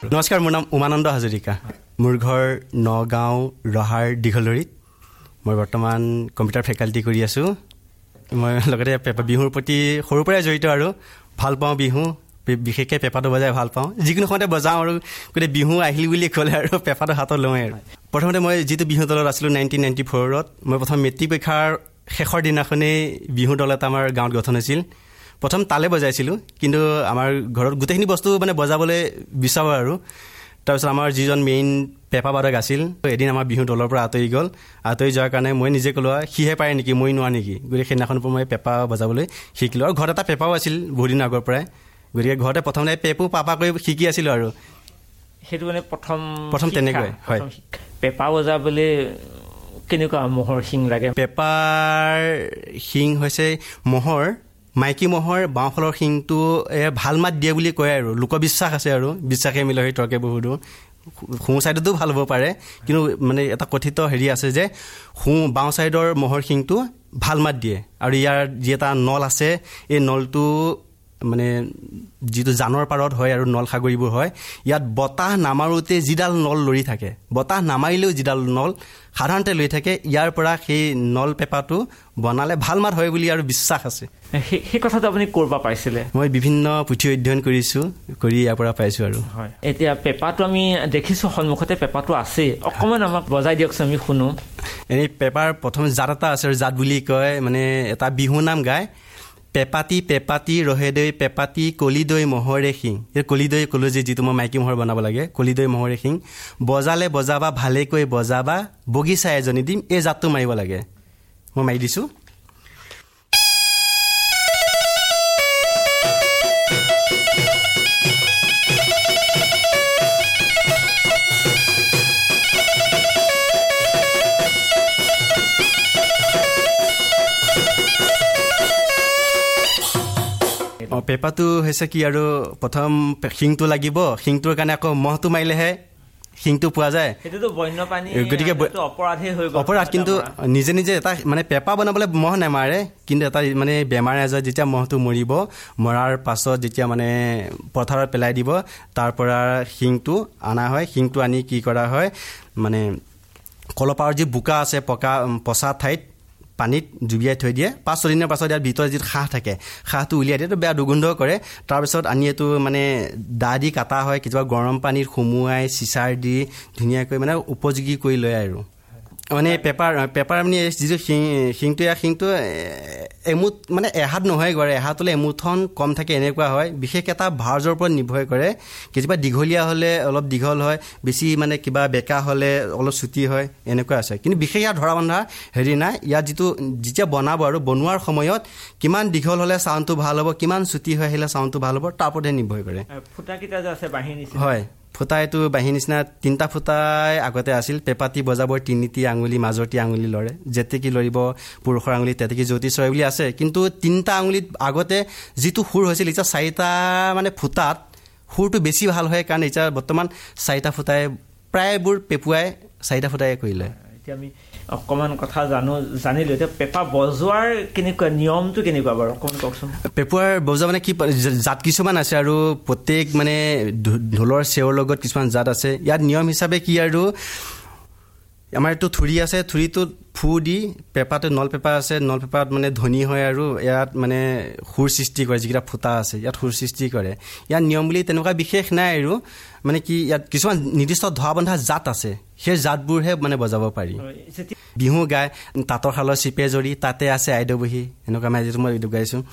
নমস্কাৰ, মোৰ নাম উমানন্দ হাজৰিকা। মোৰ ঘৰ নগাঁও ৰহাৰ দীঘলৰিত। মই বৰ্তমান কম্পিউটাৰ ফেকাল্টি কৰি আছোঁ। মই লগতে বিহুৰ প্ৰতি সৰুৰ পৰাই জড়িত আৰু ভাল পাওঁ বিহু, বিশেষকৈ পেঁপাটো বজাই ভাল পাওঁ। যিকোনো সময়তে বজাওঁ আৰু গোটেই বিহু আহিল বুলি ক'লে আৰু পেঁপাটো হাতত লওঁৱেই আৰু। প্ৰথমতে মই যিটো বিহু দলত আছিলোঁ 1994ত, মই প্ৰথম মেট্ৰিক পৰীক্ষাৰ শেষৰ দিনাখনেই বিহু দল এটা আমাৰ গাঁৱত গঠন হৈছিল। প্ৰথম তালে বজাইছিলোঁ, কিন্তু আমাৰ ঘৰত গোটেইখিনি বস্তু মানে বজাবলৈ বিচাৰোঁ আৰু। তাৰপিছত আমাৰ যিজন মেইন পেঁপা বাদক আছিল, এদিন আমাৰ বিহু দলৰ পৰা আঁতৰি গ'ল। আঁতৰি যোৱাৰ কাৰণে মই নিজে ক'লোঁ, সিহে পাৰে নেকি, মই নোৱাৰোঁ নেকি। গতিকে সেইদিনাখনৰ পৰা মই পেঁপা বজাবলৈ শিকিলোঁ। আৰু ঘৰত এটা পেঁপাও আছিল বহুত দিনৰ আগৰ পৰাই। গতিকে ঘৰতে প্ৰথমতে পেঁপু পাপা কৰি শিকি আছিলোঁ আৰু। সেইটো মানে প্ৰথম তেনেকৈ হয়। পেঁপা বজাবলৈ কেনেকুৱা ম'হৰ শিং লাগে? পেঁপাৰ শিং হৈছে ম'হৰ, মাইকী ম'হৰ বাওঁফালৰ শিংটো ভাল মাত দিয়ে বুলি কয় আৰু। লোকবিশ্বাস আছে আৰু, বিশ্বাসে মিল হৈ তৰ্কে বহুতো। সোঁ ছাইডতো ভাল হ'ব পাৰে, কিন্তু মানে এটা কথিত হেৰি আছে যে বাওঁ ছাইডৰ ম'হৰ শিংটো ভাল মাত দিয়ে। আৰু ইয়াৰ যি এটা নল আছে, এই নলটো মানে যিটো জানৰ পাৰত হয় আৰু নল সাগৰীবোৰ হয়, ইয়াত বতাহ নামাৰোঁতে যিডাল নল লৰি থাকে, বতাহ নামাৰিলেও যিডাল নল সাধাৰণতে লৈ থাকে, ইয়াৰ পৰা সেই নল পেঁপাটো বনালে ভাল মাত হয় বুলি আৰু বিশ্বাস আছে। সেই কথাটো আপুনি ক'ৰ পৰা পাইছিলে? মই বিভিন্ন পুথি অধ্যয়ন কৰিছোঁ, কৰি ইয়াৰ পৰা পাইছোঁ আৰু। হয়, এতিয়া পেঁপাটো আমি দেখিছোঁ সন্মুখতে পেঁপাটো আছেই, অকণমান আমাক বজাই দিয়কচোন, আমি শুনো। এনেই পেঁপাৰ প্ৰথম জাত এটা আছে আৰু, জাত বুলি কয় মানে এটা বিহু নাম গায়। পেঁপাতি পেঁপাতি ৰহেদৈ পেঁপাতি কলিদৈ ম'হৰে শিং। এই কলিদৈ ক'লোঁ যে যিটো মই মাইকী ম'হৰ বনাব লাগে, কলিদৈ ম'হৰে শিং। বজালে বজাবা ভালেকৈ বজাবা, বগিচা এজনী দিম, এই জাতটো মাৰিব লাগে। মই মাৰি দিছোঁ। পেঁপাটো হৈছে কি আৰু, প্ৰথম শিংটো লাগিব। শিংটোৰ কাৰণে আকৌ মহটো মাৰিলেহে শিংটো পোৱা যায়। গতিকে অপৰাধ, কিন্তু নিজে নিজে এটা মানে পেঁপা বনাবলৈ মহ নামাৰে, কিন্তু এটা মানে বেমাৰ আজাৰ যেতিয়া মহটো মৰিব, মৰাৰ পাছত যেতিয়া মানে পথাৰত পেলাই দিব, তাৰ পৰা শিংটো অনা হয়। শিংটো আনি কি কৰা হয়, মানে কলপাৰৰ যি বোকা আছে, পচা ঠাইত পানীত জুবিয়াই থৈ দিয়ে। 5-6 দিনৰ পাছত ইয়াৰ ভিতৰত যিটো শাহ থাকে, শাহটো উলিয়াই দিয়ে, বেয়া দুৰ্গন্ধ কৰে। তাৰপিছত আনি এইটো মানে দা দি কাটা হয়, কেতিয়াবা গৰম পানীত সুমুৱাই চিচাৰ দি ধুনীয়াকৈ মানে উপযোগী কৰি লয় আৰু। মানে পেঁপাৰ মানে যিটো শিংটো এমুঠ মানে এহাত নহয়, গড়ে এহাতলৈ এমুঠন কম থাকে, এনেকুৱা হয়। বিশেষ এটা ভাৰ্জৰ ওপৰত নিৰ্ভৰ কৰে। কেতিয়াবা দীঘলীয়া হ'লে অলপ দীঘল হয়, বেছি মানে কিবা বেকা হ'লে অলপ চুটি হয়, এনেকুৱা আছে। কিন্তু বিশেষ ইয়াত ধৰা বন্ধা হেৰি নাই। ইয়াত যেতিয়া বনাব আৰু বনোৱাৰ সময়ত কিমান দীঘল হ'লে চাউণ্ডটো ভাল হ'ব, কিমান চুটি হৈ আহিলে চাউণ্ডটো ভাল হ'ব, তাৰ ওপৰতে নিৰ্ভৰ কৰে। ফুটাকেইটা যে আছে বাঁহীৰ নিচিনা, হয়, ফুটা এইটো বাঁহীৰ নিচিনা 3টা ফুটাই আগতে আছিল। পেঁপাতি বজাবৰ 3টি আঙুলি, মাজৰটি আঙুলি লৰে, যেতেকি লৰিব পুৰুষৰ আঙুলি তেতেকি জ্যোতি চৰে বুলি আছে। কিন্তু 3টা আঙুলিত আগতে যিটো সুৰ হৈছিল, এতিয়া 4টা মানে ফুটাত সুৰটো বেছি ভাল হয়, কাৰণ এতিয়া বৰ্তমান 4টা ফুটাই প্ৰায়বোৰ পেঁপুৱাই 4টা ফুটাই কৰিলে। এতিয়া আমি অকণমান কথা জানিলোঁ। এতিয়া পেঁপা বজোৱাৰ কেনেকুৱা নিয়মটো কেনেকুৱা বাৰু অকণমান কওকচোন। পেঁপুৱাৰ বজোৱা মানে কি, জাত কিছুমান আছে আৰু প্ৰত্যেক মানে ঢোলৰ চেওৰ লগত কিছুমান জাত আছে। ইয়াত নিয়ম হিচাপে কি আৰু, আমাৰ এইটো থুৰি আছে, থুৰিটোত ফু দি পেঁপাটো নল পেঁপা আছে, নল পেঁপাত মানে ধ্বনি হয় আৰু ইয়াত মানে সুৰ সৃষ্টি কৰে। যিকেইটা ফুটা আছে ইয়াত সুৰ সৃষ্টি কৰে। ইয়াত নিয়ম বুলি তেনেকুৱা বিশেষ নাই আৰু, মানে কি ইয়াত কিছুমান নিৰ্দিষ্ট ধৰা বন্ধা জাত আছে, সেই জাতবোৰহে মানে বজাব পাৰি। বিহু গায় তাঁতৰ শালৰ চিপে জৰি, তাতে আছে আইদেউ বহি, এনেকুৱা মানে যিটো মই গাইছোঁ।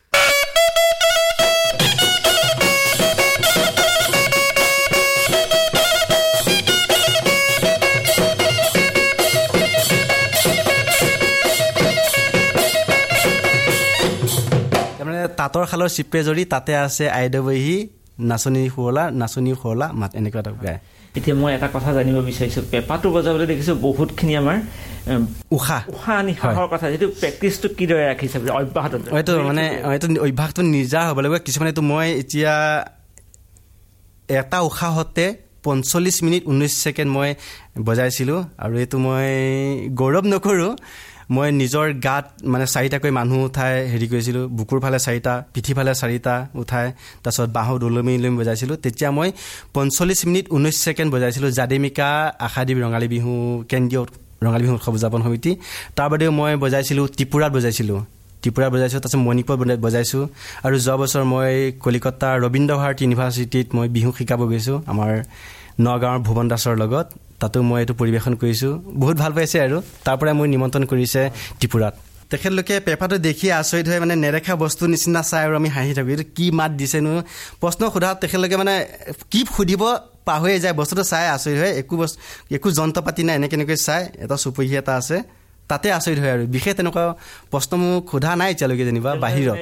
তাঁতৰ শালৰ চিপে জৰি, তাতে আছে আইদেউ বহি, নাচনী শুৱলা মাত, এনেকুৱা এটা গায়। এতিয়া মই এটা কথা জানিব বিচাৰিছোঁ, পেঁপাটো বজাবলৈ দেখিছোঁ বহুতখিনি আমাৰ উশাহ নিশাহৰ কথা, যিটো প্ৰেক্টিচটো কিদৰে ৰাখিছে অব্যাহত? এইটো মানে এইটো অভ্যাসটো নিজা হ'ব লাগিব। কিছুমানেতো মই এতিয়া এটা উশাহতে 45 মিনিট 19 ছেকেণ্ড মই বজাইছিলোঁ, আৰু এইটো মই গৌৰৱ নকৰোঁ, মই নিজৰ গাত মানে 4টাকৈ মানুহ উঠাই হেৰি কৰিছিলোঁ, বুকুৰ ফালে 4টা, পিঠি ফালে 4টা উঠাই তাৰপিছত বাঁহত ওলমি বজাইছিলোঁ। তেতিয়া মই 45 মিনিট 19 ছেকেণ্ড বজাইছিলোঁ জাদেমিকা আশাদ্বীপ ৰঙালী বিহু কেন্দ্ৰীয় ৰঙালী বিহু উৎসৱ উদযাপন সমিতি। তাৰ বাদেও মই বজাইছিলোঁ ত্ৰিপুৰাত বজাইছোঁ, তাৰপিছত মণিপুৰত বজাইছোঁ। আৰু যোৱা বছৰ মই কলিকতাৰ ৰবীন্দ্ৰ ভাৰতী ইউনিভাৰ্চিটিত মই বিহু শিকাব গৈছোঁ আমাৰ নগাঁৱৰ ভুৱন দাসৰ লগত। তাতো মই এইটো পৰিৱেশন কৰিছোঁ, বহুত ভাল পাইছে। আৰু তাৰ পৰাই মোক নিমন্ত্ৰণ কৰিছে ত্ৰিপুৰাত। তেখেতলোকে পেঁপাটো দেখি আচৰিত হৈ মানে নেদেখা বস্তুৰ নিচিনা চাই আৰু আমি হাঁহি থাকোঁ, এইটো কি মাত দিছেনো। প্ৰশ্ন সোধাত তেখেতলোকে মানে কি সুধিব পাহৰিয়ে যায়, বস্তুটো চাই আচৰিত হয়। একো যন্ত্ৰ পাতি নাই, এনেকৈ চাই এটা চুপহী এটা আছে তাতে আচৰিত হয়। আৰু বিশেষ তেনেকুৱা প্ৰশ্ন মোক সোধা নাই এতিয়ালৈকে যেনিবা বাহিৰত।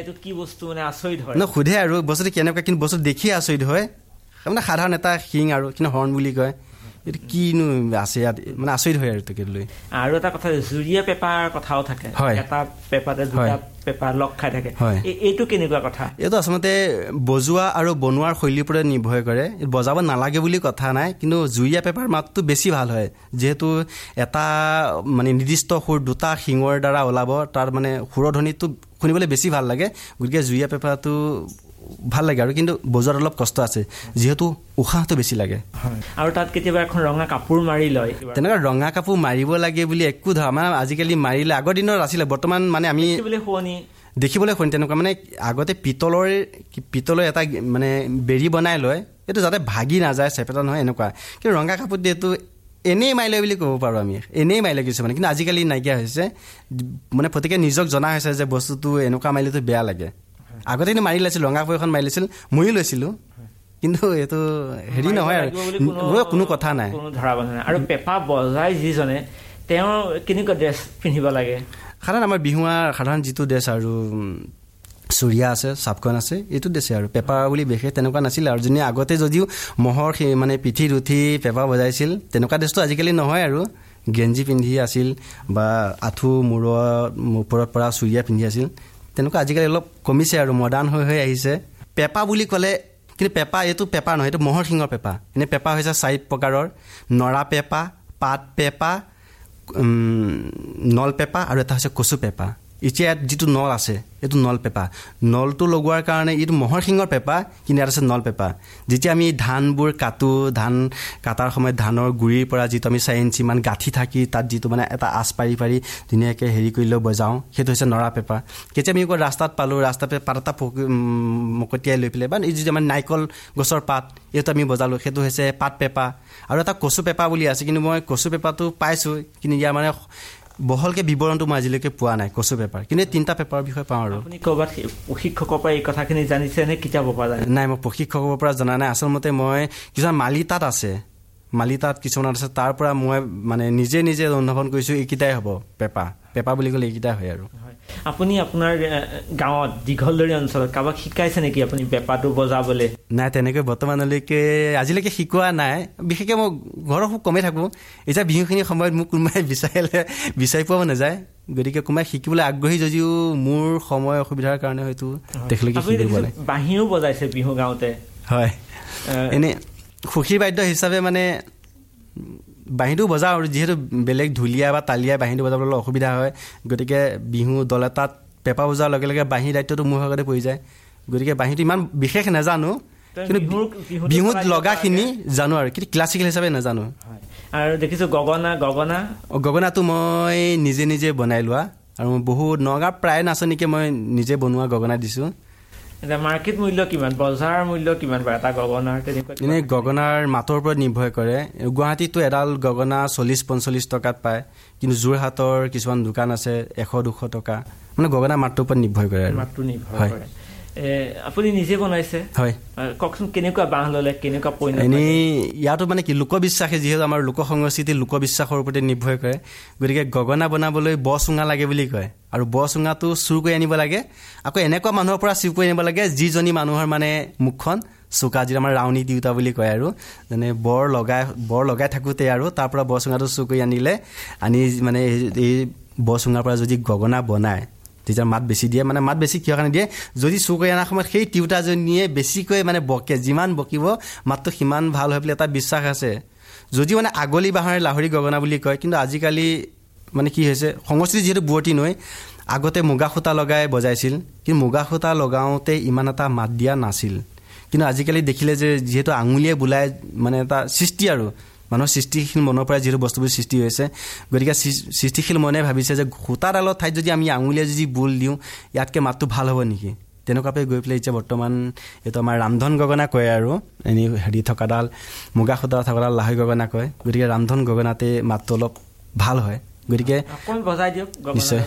সোধে আৰু বস্তুটো কেনেকুৱা, কিন্তু বস্তুটো দেখিয়ে আচৰিত হয়। মানে সাধাৰণ এটা শিং আৰু কিন্তু হৰ্ণ বুলি কয়, এইটো কিনো আছে ইয়াত, মানে আচৰিত হয় আৰু তেখেত লৈ। আৰু এটা কথা জুৰীয়া পেপাৰ কথাও থাকে, এটা পেপাতে দুটা পেপাৰ লগ খাই থাকে, এইটো কেনেকুৱা কথা? এইটো আচলতে বজোৱা আৰু বনোৱাৰ শৈলীৰ ওপৰত নিৰ্ভৰ কৰে। বজাব নালাগে বুলি কথা নাই, কিন্তু জুৰীয়া পেপাৰ মাতটো বেছি ভাল হয়, যিহেতু এটা মানে নিৰ্দিষ্ট সুৰ 2টা শিঙৰ দ্বাৰা ওলাব, তাৰ মানে সুৰধ্বনিটো শুনিবলৈ বেছি ভাল লাগে। গতিকে জুৰীয়া পেপাৰটো ভাল লাগে আৰু, কিন্তু বজোৱাত অলপ কষ্ট আছে, যিহেতু উশাহটো বেছি লাগে। আৰু তাত কেতিয়াবা এখন ৰঙা কাপোৰ মাৰি লয়, তেনেকুৱা ৰঙা কাপোৰ মাৰিব লাগে বুলি একো ধৰা মানে আজিকালি মাৰিলে, আগৰ দিনত আছিলে, বৰ্তমান মানে আমি দেখিবলৈ শুনি তেনেকুৱা মানে আগতে পিতলৰ এটা মানে বেৰি বনাই লয়, এইটো যাতে ভাগি নাযায়, চেপেটা নহয় এনেকুৱা। কিন্তু ৰঙা কাপোৰ দিয়েতো এনেই মাৰিলে বুলি ক'ব পাৰোঁ আমি, এনেই মাৰিলে কিছুমানে, কিন্তু আজিকালি নাইকিয়া হৈছে। মানে প্ৰত্যেকে নিজক জনা হৈছে যে বস্তুটো এনেকুৱা মাৰিলেতো বেয়া লাগে। আগতে কিন্তু মাৰি লৈছিল, ৰঙা কাপোৰ এখন মাৰি লৈছিল, ময়ো লৈছিলোঁ, কিন্তু এইটো হেৰি নহয় আৰু কোনো কথা নাই। আৰু পেঁপা বজাই যিজনে তেওঁ কেনেকুৱা ড্ৰেছ পিন্ধিব লাগে? সাধাৰণ আমাৰ বিহুৱাৰ সাধাৰণ যিটো ড্ৰেছ আৰু চুৰিয়া আছে, চাপকন আছে, এইটো ড্ৰেছে আৰু। পেঁপা বুলি বিশেষ তেনেকুৱা নাছিলে আৰু। যোনে আগতে যদিও মহৰ মানে পিঠিত উঠি পেঁপা বজাইছিল, তেনেকুৱা ড্ৰেছটো আজিকালি নহয় আৰু। গেঞ্জি পিন্ধি আছিল বা আঁঠু মূৰৰ ওপৰত পৰা চুৰিয়া পিন্ধি আছিল, তেনেকুৱা আজিকালি অলপ কমিছে আৰু মডাৰ্ণ হৈ আহিছে। পেঁপা বুলি ক'লে কিন্তু পেঁপা এইটো পেঁপা নহয়, এইটো মহৰ শিঙৰ পেঁপা। এনেই পেঁপা হৈছে 4 প্ৰকাৰৰ, নৰা পেঁপা, পাত পেঁপা, নল পেঁপা আৰু এটা হৈছে কচু পেঁপা। এতিয়া ইয়াত যিটো নল আছে এইটো নল পেঁপা। নলটো লগোৱাৰ কাৰণে এইটো মহৰ শিঙৰ পেঁপা, কিন্তু ইয়াত আছে নল পেঁপা। যেতিয়া আমি ধানবোৰ কাটোঁ, ধান কাটাৰ সময়ত ধানৰ গুৰিৰ পৰা যিটো আমি 4 ইঞ্চিমান গাঁঠি থাকি তাত যিটো মানে এটা আঁচ পাৰি ধুনীয়াকৈ হেৰি কৰি লৈ বজাওঁ, সেইটো হৈছে নৰা পেঁপা। কেতিয়া আমি ৰাস্তাত পালোঁ, ৰাস্তাতে পাত এটা মকটিয়াই লৈ পেলাই, বা এই যিটো আমাৰ নাৰিকল গছৰ পাত, এইটো আমি বজালোঁ, সেইটো হৈছে পাত পেঁপা। আৰু এটা কচু পেঁপা বুলি আছে, কিন্তু মই কচু পেঁপাটো পাইছোঁ, কিন্তু ইয়াৰ মানে বহলকৈ বিৱৰণটো মই আজিলৈকে পোৱা নাই কচু পেঁপাৰ, কিন্তু 3টা পেঁপাৰ বিষয়ে পাওঁ। আৰু আপুনি ক'ৰবাত প্ৰশিক্ষকৰ পৰা এই কথাখিনি জানিছে নে কিতাপৰ পৰা? নাই, মই প্ৰশিক্ষকৰ পৰা জনা নাই। আচলতে মই কিছুমান মালিতাত আছে, মালিতাত কিছুমান আছে, তাৰ পৰা মই মানে নিজে অনুধাৱন কৰিছোঁ, এইকেইটাই হ'ব পেঁপা বুলি ক'লে এইকেইটাই হয়। আৰু আপুনি আপোনাৰ গাঁৱত দীঘলদৰী অঞ্চলত কাৰোবাক শিকাইছে নেকি আপুনি পেঁপাটো বজাবলৈ? নাই, তেনেকৈ বৰ্তমানলৈকে আজিলৈকে শিকোৱা নাই। বিশেষকৈ মই ঘৰত খুব কমেই থাকোঁ। এতিয়া বিহুখিনিৰ সময়ত মোক কোনোবাই বিচাৰি পোৱাও নাযায়, গতিকে কোনোবাই শিকিবলৈ আগ্ৰহী যদিও মোৰ সময় অসুবিধাৰ কাৰণে হয়তো তেখেতলোকে শিকিব নাই। বাঁহীও বজাইছে বিহু গাঁৱতে? হয়, এনেই সুখীৰ বাদ্য হিচাপে মানে বাঁহীটো বজাওঁ, আৰু যিহেতু বেলেগ ঢুলীয়া বা তালিয়াই বাঁহীটো বজাবলৈ অসুবিধা হয়, গতিকে বিহু দল এটাত পেঁপা বজোৱাৰ লগে লগে বাঁহীৰ দায়িত্বটো মোৰ ভাগতে পৰি যায়। গতিকে বাঁহীটো ইমান বিশেষ নাজানো, কিন্তু বিহুত লগাখিনি জানো আৰু, কিন্তু ক্লাছিকেল হিচাপে নাজানো। আৰু দেখিছোঁ গগনাটো মই নিজে বনাই লোৱা, আৰু মই বহুত নগাঁৱৰ প্ৰায় নাচনীকে মই নিজে বনোৱা গগনা দিছোঁ। মাৰ্কেট মূল্য কিমান, বজাৰ মূল্য কিমান বাৰু এটা গগনাৰ? এনেই গগনাৰ মাতৰ ওপৰত নিৰ্ভৰ কৰে। গুৱাহাটীততো এডাল গগনা 40-45 টকাত পায়, কিন্তু যোৰহাটৰ কিছুমান দোকান আছে 100-200 টকা। মানে গগনাৰ মাতটোৰ ওপৰত নিৰ্ভৰ কৰে। হয়, আপুনি নিজে বনাইছে? হয়। কওকচোন কেনেকুৱা বাঁহ ল'লে, কেনেকুৱা পইণ্ট? এনেই ইয়াতো মানে কি লোকবিশ্বাসে, যিহেতু আমাৰ লোক সংস্কৃতি লোকবিশ্বাসৰ ওপৰতে নিৰ্ভৰ কৰে, গতিকে গগনা বনাবলৈ ব চুঙা লাগে বুলি কয়, আৰু ব চুঙাটো চুৰ কৰি আনিব লাগে। আকৌ এনেকুৱা মানুহৰ পৰা চুৰ কৰি আনিব লাগে যিজনী মানুহৰ মানে মুখখন চোকা, যিটো আমাৰ ৰাউনী তিউতা বুলি কয়, আৰু যেনে বৰ লগাই থাকোঁতে আৰু তাৰ পৰা ব চুঙাটো চুৰ কৰি আনি মানে এই ব চুঙাৰ পৰা যদি গগনা বনায়, তেতিয়া মাত বেছি দিয়ে। মানে মাত বেছি কিহৰ কাৰণে দিয়ে, যদি চুৰ কৰি অনাৰ সময়ত সেই তিউতাজনীয়ে বেছিকৈ মানে বকে, যিমান বকিব মাতটো সিমান ভাল হয় বুলি এটা বিশ্বাস আছে। যদিও মানে আগলি বাঁহৰে লাহৰি গগনা বুলি কয়, কিন্তু আজিকালি মানে কি হৈছে সংস্কৃতি যিহেতু বুৱতী নৈ আগতে মুগা সূতা লগাই বজাইছিল কিন্তু মুগা সূতা লগাওঁতে ইমান এটা মাত দিয়া নাছিল কিন্তু আজিকালি দেখিলে যে যিহেতু আঙুলিয়ে বোলাই মানে এটা সৃষ্টি আৰু মানুহৰ সৃষ্টিশীল মনৰ পৰা যিহেতু বস্তুবোৰ সৃষ্টি হৈছে গতিকে সৃষ্টিশীল মনে ভাবিছে যে সূতাডালৰ ঠাইত যদি আমি আঙুলিয়ে যদি বোল দিওঁ ইয়াতকৈ মাতটো ভাল হ'ব নেকি তেনেকুৱাকৈ গৈ পেলাই এতিয়া বৰ্তমান এইটো আমাৰ ৰামধন গগনা কয় আৰু এনেই হেৰি থকাডাল মুগা সূতা থকাডাল লাহৈ গগনা কয় গতিকে ৰামধন গগনাতে মাতটো অলপ ভাল হয় গতিকে বজাই দিয়ক নিশ্চয়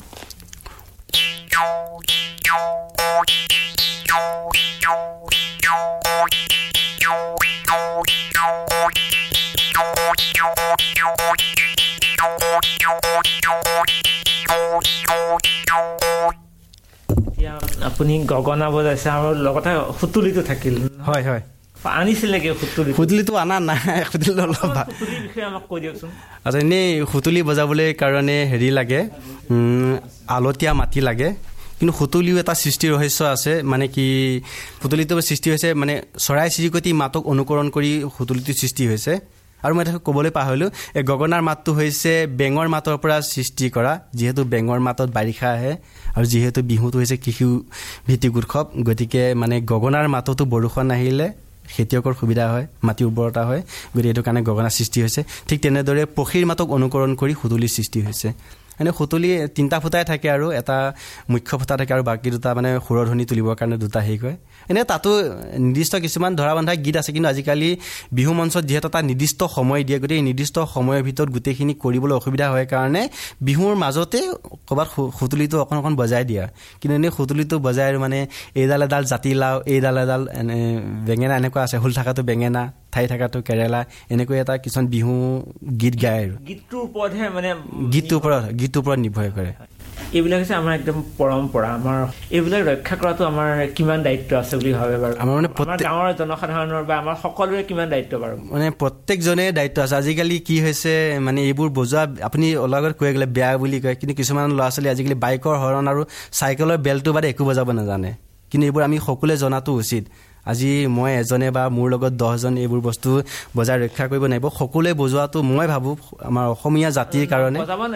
আপুনি গগনা বজাইছে আৰু লগতে সুতুলিটো থাকিল হয় হয় আনিছিলে কি সুতুলিটো অনা নাই সুতুলি অলপ বিষয়ে আমাক কৈ দিয়কচোন আচ্ছা এনেই সুতুলি বজাবলৈ কাৰণে হেৰি লাগে আলতীয়া মাটি লাগে কিন্তু সুতুলিও এটা সৃষ্টি ৰহস্য আছে মানে কি সুতুলিটো সৃষ্টি হৈছে মানে চৰাই চিৰিকটি মাতক অনুকৰণ কৰি সুতুলিটো সৃষ্টি হৈছে আৰু মই এটা ক'বলৈ পাহৰিলোঁ এই গগনাৰ মাতটো হৈছে বেঙৰ মাতৰ পৰা সৃষ্টি কৰা যিহেতু বেঙৰ মাতত বাৰিষা আহে আৰু যিহেতু বিহুটো হৈছে কৃষি ভিত্তিক উৎসৱ গতিকে মানে গগনাৰ মাততো বৰষুণ আহিলে খেতিয়কৰ সুবিধা হয় মাটি উৰ্বৰতা হয় গতিকে এইটো কাৰণে গগনা সৃষ্টি হৈছে ঠিক তেনেদৰে পক্ষীৰ মাতক অনুকৰণ কৰি সুতুলিৰ সৃষ্টি হৈছে এনে সুতুলি তিনিটা ফুটাই থাকে আৰু এটা মুখ্য ফুটা থাকে আৰু বাকী দুটা মানে সুৰধ্বনি তুলিবৰ কাৰণে দুটা হেৰি কয় এনে তাতো নিৰ্দিষ্ট কিছুমান ধৰা বন্ধা গীত আছে কিন্তু আজিকালি বিহু মঞ্চত যিহেতু এটা নিৰ্দিষ্ট সময় দিয়ে গতিকে নিৰ্দিষ্ট সময়ৰ ভিতৰত গোটেইখিনি কৰিবলৈ অসুবিধা হয় কাৰণে বিহুৰ মাজতে ক'ৰবাত সুতুলিটো অকণ বজাই দিয়া কিন্তু এনেই সুতুলিটো বজাই আৰু মানে এইডাল এডাল জাতিলাও এইডাল এডাল বেঙেনা এনেকুৱা আছে হুল থকাটো বেঙেনা ঠাই থকাটো কেৰেলা এনেকৈ এটা কিছুমান বিহু গীত গায় আৰু গীতটোৰ ওপৰতহে মানে গীতটোৰ ওপৰত নিৰ্ভৰ কৰে এইবিলাক হৈছে আমাৰ একদম পৰম্পৰা আমাৰ এইবিলাক ৰক্ষা কৰাটো আমাৰ কিমান দায়িত্ব আছে বুলি ভাবে বাৰু আমাৰ মানে গাঁৱৰ জনসাধাৰণৰ বা আমাৰ সকলোৰে কিমান দায়িত্ব বাৰু মানে প্ৰত্যেকজনে দায়িত্ব আছে আজিকালি কি হৈছে মানে এইবোৰ বজোৱা আপুনি অলগত কৈ গ'লে বেয়া বুলি কয় কিন্তু কিছুমান ল'ৰা ছোৱালী আজিকালি বাইকৰ হৰণ আৰু চাইকেলৰ বেলটো বাদে একো বজাব নাজানে কিন্তু এইবোৰ আমি সকলোৱে জনাটো উচিত আজি মই এজনে বা মোৰ লগত 10জন এইবোৰ বস্তু বজাই ৰক্ষা কৰিব লাগিব সকলোৱে বজোৱাটো মই ভাবোঁ আমাৰ অসমীয়া জাতিৰ কাৰণে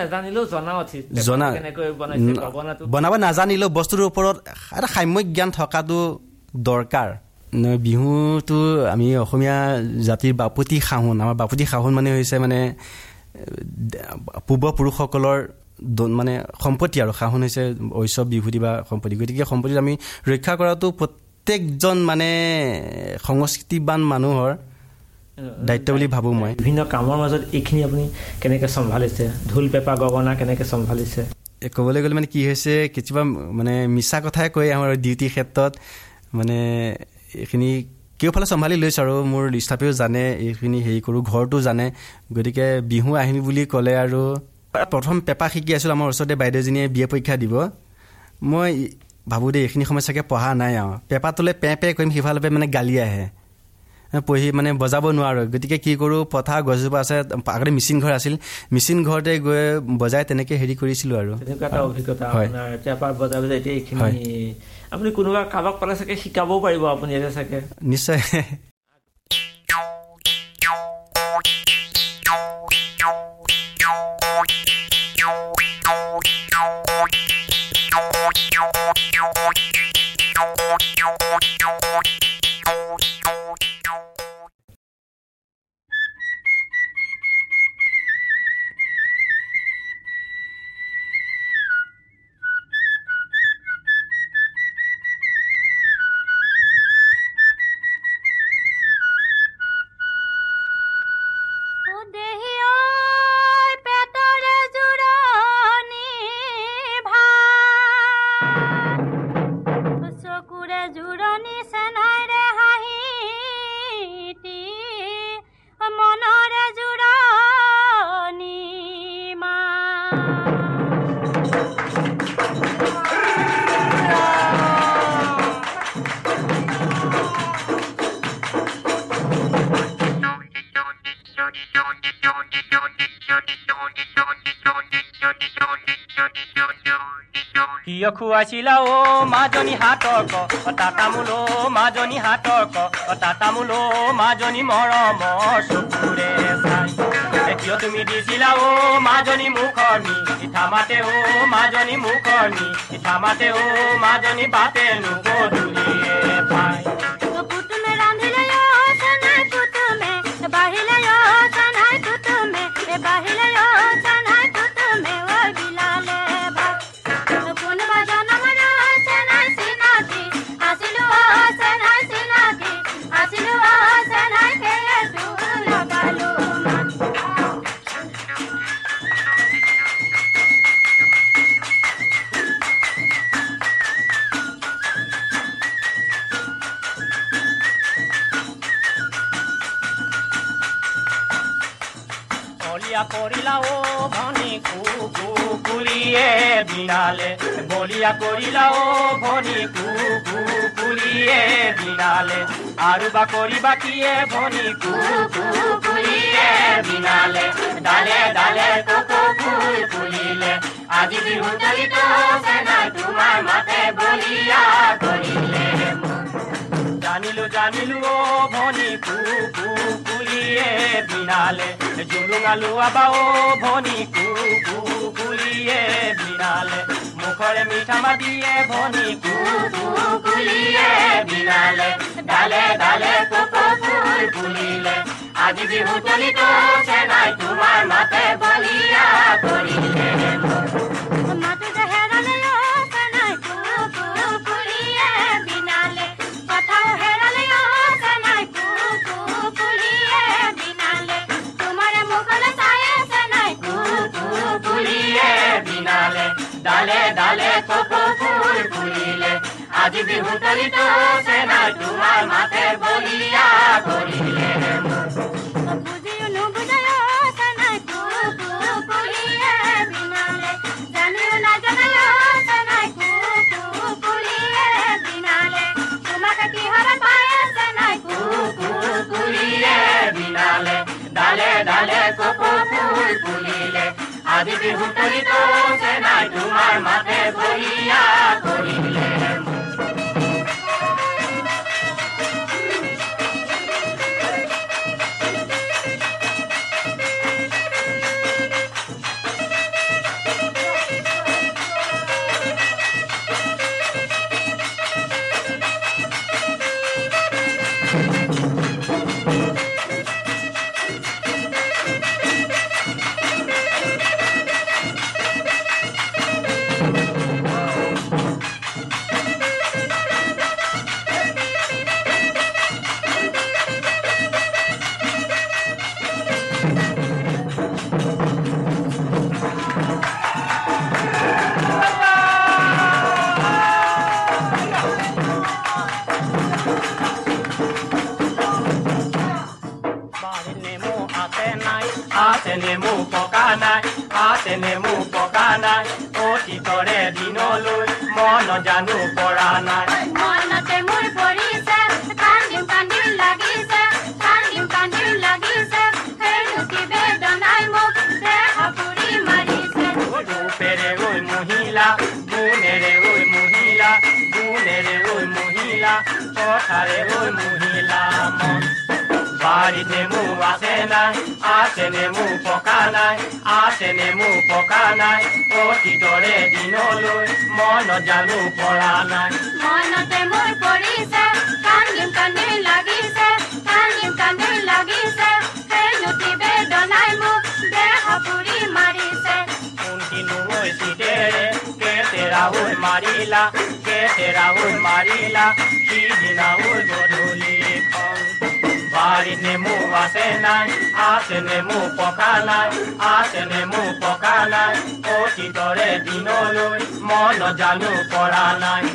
বনাব নাজানিলেও বস্তুটোৰ ওপৰত এটা সাম্যক জ্ঞান থকাটো দৰকাৰ বিহুটো আমি অসমীয়া জাতিৰ বাপতি সাহোন আমাৰ বাপতি সাহোন মানে হৈছে মানে পূৰ্বপুৰুষসকলৰ মানে সম্পত্তি আৰু সাহোন হৈছে ঐশ্বৱ বিভূতি বা সম্পত্তি গতিকে সম্পত্তিত আমি ৰক্ষা কৰাটো প্ৰত্যেকজন মানে সংস্কৃতিবান মানুহৰ দায়িত্ব বুলি ভাবোঁ মই বিভিন্ন কামৰ মাজত এইখিনি আপুনি কেনেকৈ চম্ভালিছে ঢোল পেঁপা গগনা কেনেকৈ চম্ভালিছে ক'বলৈ গ'লে মানে কি হৈছে কেতিয়াবা মানে মিছা কথাই কৈ আমাৰ ডিউটিৰ ক্ষেত্ৰত মানে এইখিনি কেওফালে চম্ভালি লৈছোঁ আৰু মোৰ ষ্টাফেও জানে এইখিনি হেৰি কৰোঁ ঘৰটো জানে গতিকে বিহু আহিম বুলি ক'লে আৰু প্ৰথম পেঁপা শিকি আছিলোঁ আমাৰ ওচৰতে বাইদেউজনীয়ে BA পৰীক্ষা দিব মই ভাবোঁ দেই এইখিনি সময় চাগে পঢ়া নাই আৰু পেঁপাটোলৈ পে কৰিম সিফালে মানে গালি আহে পঢ়ি মানে বজাব নোৱাৰোঁ গতিকে কি কৰোঁ পথাৰ গছজোপা আছে আগতে মিচিন ঘৰ আছিল মিচিন ঘৰতে গৈ বজাই তেনেকৈ হেৰি কৰিছিলোঁ আৰু তেনেকুৱা এটা অভিজ্ঞতা আপোনাৰ পেঁপা বজাই এতিয়া এইখিনি আপুনি কোনোবা কাৰোবাক পালে চাগে শিকাবও পাৰিব আপুনি এতিয়া চাগে নিশ্চয় কিয় খুৱাইছিলা অ মাজনী হাতক তাতামোল মাজনী হাতক তাতামোল মাজনী মৰমৰ চকুৰে চাই কিয় কিয় তুমি দিছিলা ও মাজনী মুখৰ থামাতে ও মাজনী মুখৰ থামাতে ও মাজনী বাটে নুপদুলিয়ে পাই কুটুমে ৰান্ধিলে অ চানাই কুটুমে বাঢ়িলে অ চানাই কুটুমে বাঢ়িলে অ চানাই কুটুমে ঐ বিলালে ভাত কোনোবা জনমৰ চানাই চিনাকি আছিলো অ চানাই চিনাকি আছিলো অ চানাই কেটো লগালো কৰিলা ও ভনী কুকুলিয়ে বিনালে বলিয়া কৰিলা ও ভনী কুকুলিয়ে বিনালে আৰু বা কৰিবা কিয়ে ভনী কুকুলিয়ে বিনালে ডালে ডালে কোকো ফুল ফুলিলে আজি বিহু তলিত সেনাই তোমাৰ মাতে বলিয়া কৰিলে জানিলো জানিলো ও ভনী কুকুলিয়ে বিনালে জুলুঙালো আবা ও ভনী কুকুলিয়ে বিনালে মুখৰে মিঠা মাতিয়ে ভনী কুকুলিয়ে বিনালে ডালে ডালে কোকো ফুল ফুলিলে আজি বিহু তলিত সেনাই তোমাৰ মাতে বলিয়া কৰিলে ডালে ডালে কোকো ফুল ফুলিলে আজি বিহু তলিত সেনাই তোমাৰ মাতে বলিয়া কৰিলে বুজিও নুবুজায় সেনাই কুকুলিয়ে বিনালে জানিও নাজানায় সেনাই কুকুলিয়ে বিনালে তোমাকে কিহৰে পায় সেনাই কুকুলিয়ে বিনালে ডালে ডালে কোকো ফুল ফুলিলে আজি বিহু তলিত সেনাই তোমাৰ মাতে বলিয়া কৰিলে নেমু পকা নাই নেমু পকা নাই অতীতৰে দিনলৈ মন জানো পৰা নাই মনতে মোৰ পৰিছে কান্দিম কান্দিম লাগিছে কান্দিম কান্দিম লাগিছে হেৰুতি বেদনাই মোক দেখা পুৰি মাৰিছে ৰূপেৰে ঐ মহিলা গুণেৰে ঐ মহিলা গুণেৰে ঐ মহিলা কথাৰে ঐ মহিলা মন বাৰীত নেমু আছে নেমু পকা নাই নেমু পকা নাই অতীতৰে দিনলৈ মন জানো পৰা নাই মনতে মোৰ পৰিছে কান্দিম কান্দিম লাগিছে কান্দিম কান্দিম লাগিছে হেৰুতি বেদনাই মোক দেখা পুৰি মাৰিছে কোনদিনো ঐ চিতেৰে কেতেৰা ঐ মাৰিলা সিদিনা ঐ গধূলিখন বাৰীত নেমু আছে নেমু পকা নাই অতীতৰে দিনলৈ মন জানো পৰা নাই